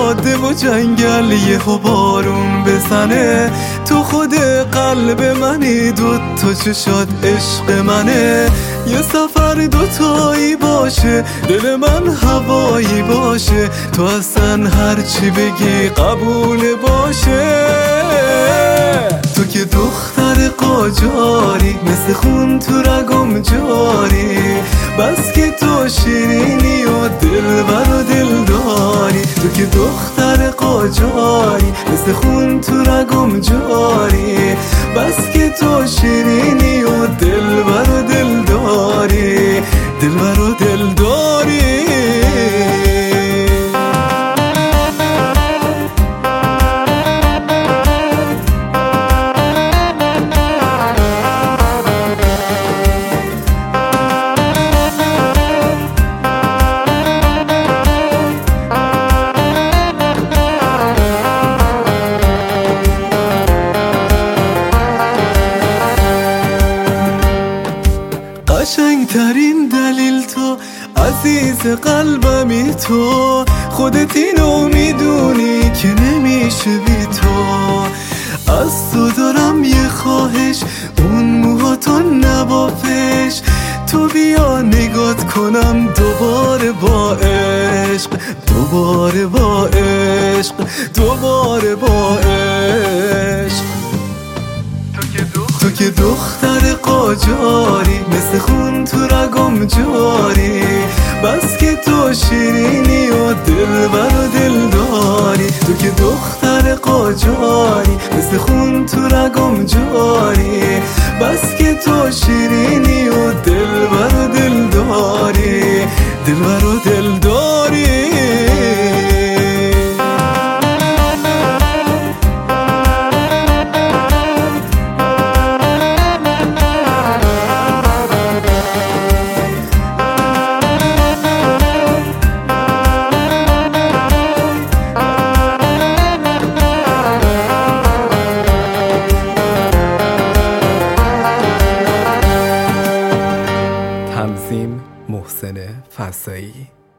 جاده و جنگل یهو بارون بزنه، تو خود قلب منی، دوتا چشات عشق منه. یه سفر دوتایی باشه، دل من هوایی باشه، تو اصلا هرچی بگی قبول باشه. تو که دختر قاجاری، مثل خون تو رگم جاری، بس که تو شیرینی و دلبر و دلداری. تو که دختر قاجاری، مثل خون تو رگم جاری، بس که تو شیرینی و دلبر و دلداری، دلبر و دلداری. قشنگترین دلیل تو، عزیز قلبمی تو، خودت اینو میدونی که نمیشه بی تو. از تو دارم یه خواهش، اون موهاتو نبافش، تو بیا نگات کنم دوباره با عشق، دوباره با عشق، دوباره با عشق. تو که دختر قاجاری، مثل خون تو رگم جاری، بس که تو شیرینی و دلبر و دلداری. تو که دختر قاجاری، مثل خون تو رگم جاری، بس که تو شیرینی و دلبر و دلداری، دلبر و دلداری. تنظیم محسن فضایی.